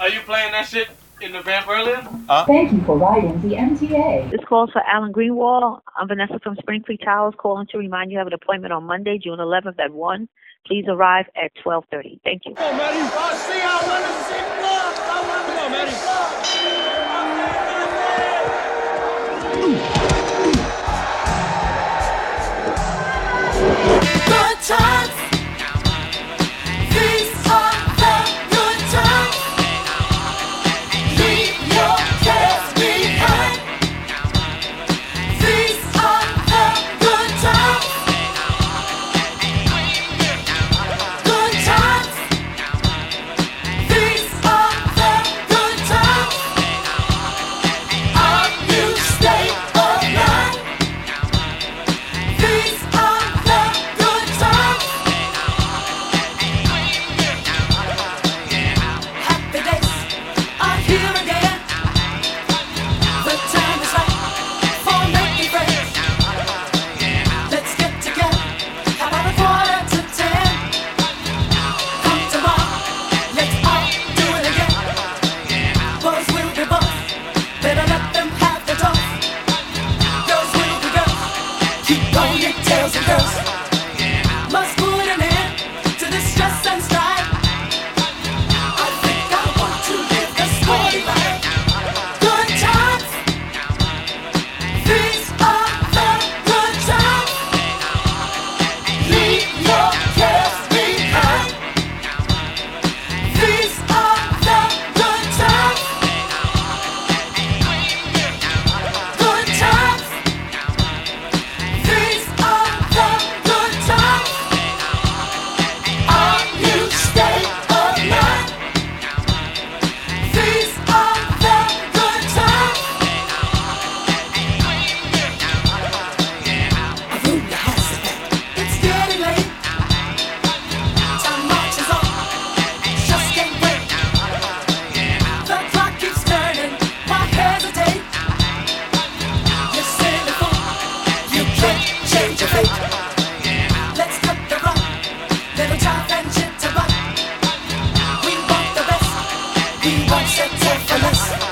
Are you playing that shit in the Van Berlin? Thank you for riding the MTA. This call's for Alan Greenwald. I'm Vanessa from Spring Creek Towers, calling to remind you have an appointment on Monday, June 11th at 1. Please arrive at 12:30. Thank you. Come on, Maddie. See, I want to see love. Come on, Maddie. Good times. These are the good times. Leave your cares behind. These are the good times. Good times. These are the good times. Are you stay alive? These are the good times. Happy days are here again. The time is right for making friends. Let's get together about 9:45. Come tomorrow, let's all do it again. Boys will be boys, better let them have the toast. Girls will be girls, keep ponytails and girls. Must put an end to the stress and strife. I think I want to live the sporty life. Good times. These are the good times. Leave your cares behind. These are the good times. Good times. These are the good times. Are you stay alive? These are the good times. Aruna has it back. It's getting late. Time marches on. Just can't wait. The clock keeps turning. Why hesitate? You silly fool. You can't change your fate. Let's cut the rug. Little jive and jitterbug. We want the best. We won't settle for less.